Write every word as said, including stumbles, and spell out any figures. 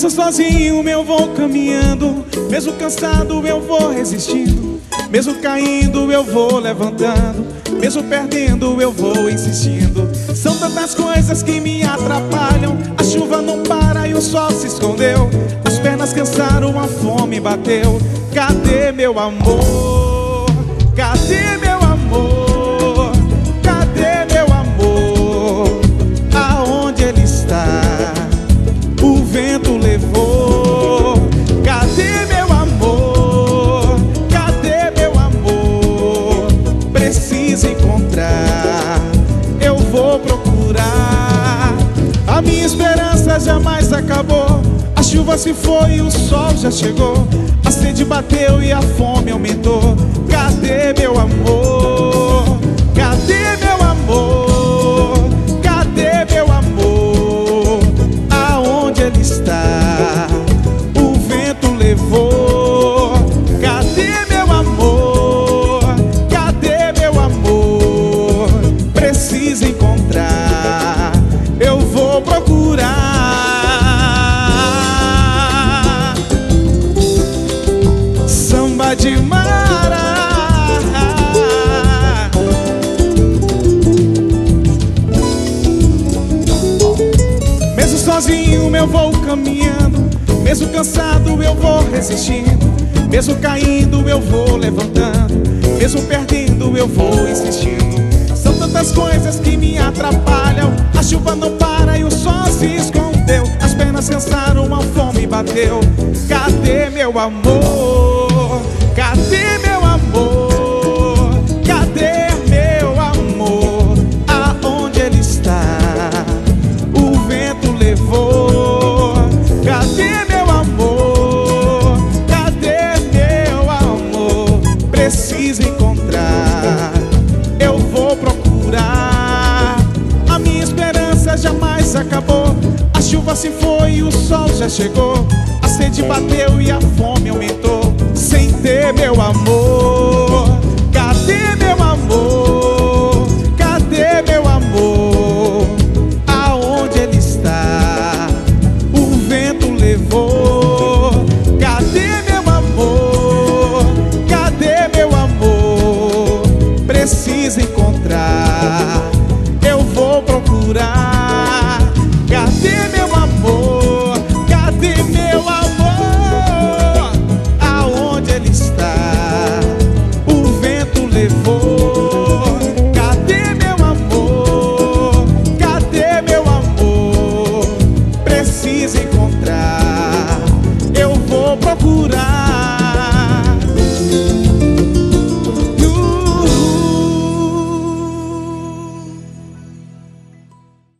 Mesmo sozinho eu vou caminhando, mesmo cansado eu vou resistindo, mesmo caindo eu vou levantando, mesmo perdendo eu vou insistindo. São tantas coisas que me atrapalham, a chuva não para e o sol se escondeu, as pernas cansaram, a fome bateu. Cadê meu amor? Cadê meu amor? Cadê meu amor? Aonde ele está? O vento levou. Cadê meu amor? Cadê meu amor? Preciso encontrar, eu vou procurar. A minha esperança jamais acabou, a chuva se foi e o sol já chegou, a sede bateu e a fome aumentou. Cadê meu amor? Cadê meu amor? Cadê meu amor? Aonde ele está? O vento levou. Cadê meu amor? Cadê meu amor? Preciso encontrar, eu vou procurar. Samba de Mara. Mesmo sozinho eu vou caminhando, mesmo cansado eu vou resistindo, mesmo caindo eu vou levantando, mesmo perdendo eu vou insistindo. São tantas coisas que me atrapalham, a chuva não para e o sol se escondeu, as pernas cansaram, a fome bateu. Cadê meu amor? Cadê meu amor? Cadê meu amor? Aonde ele está? O vento levou. Cadê meu amor? Cadê meu amor? Preciso encontrar, eu vou procurar. A minha esperança jamais acabou, a chuva se foi e o sol já chegou, a sede bateu e a fome aumentou. Sem ter meu amor, cadê meu amor? Cadê meu amor? Aonde ele está? O vento levou. Cadê meu amor? Cadê meu amor? Preciso encontrar,